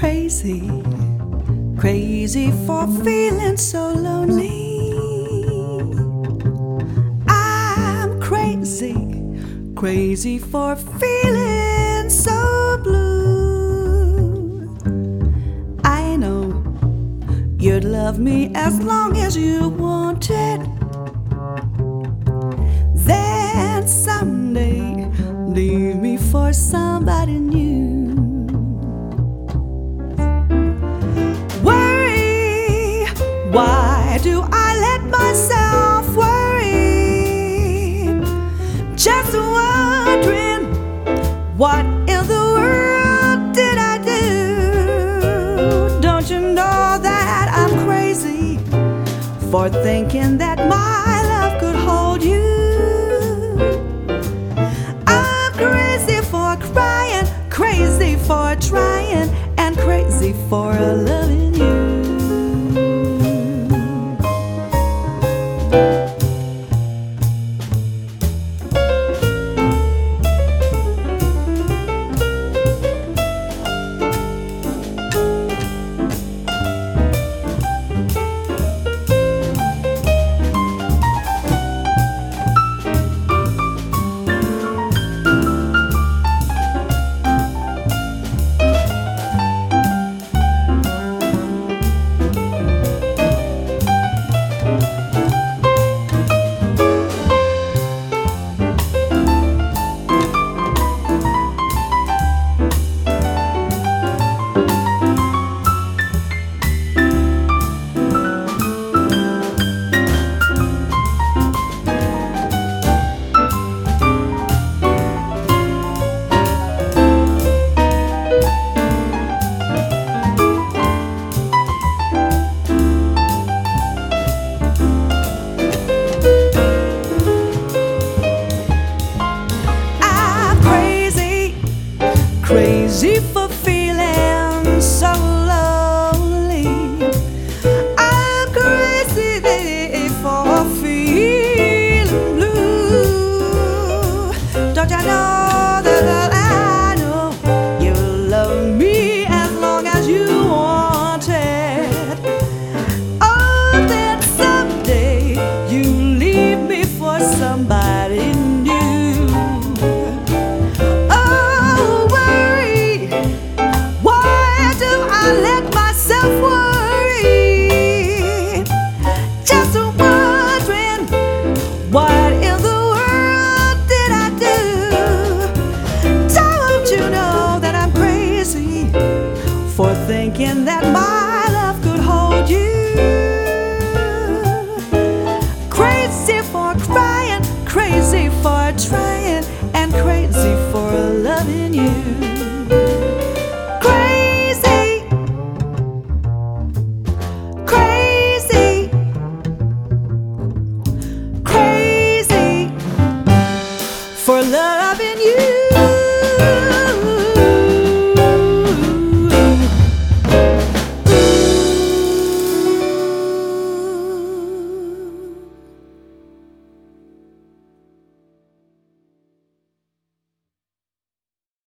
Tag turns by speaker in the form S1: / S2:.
S1: crazy, crazy for feeling so lonely. I'm crazy, crazy for feeling so blue. I know you'd love me as long as you wanted. Then someday leave me for somebody new. Worry, why do I let myself worry? Just wondering, what in the world did I do? Don't you know that I'm crazy for thinking that my love could hold you? I'm crazy for crying, crazy for trying, and crazy for loving you. Crazy for feeling so lonely. I'm crazy for feeling blue. Don't you know that I know you love me as long as you want it? Oh, then someday you leave me for somebody new. What in the world did I do? Don't you know that I'm crazy for thinking that my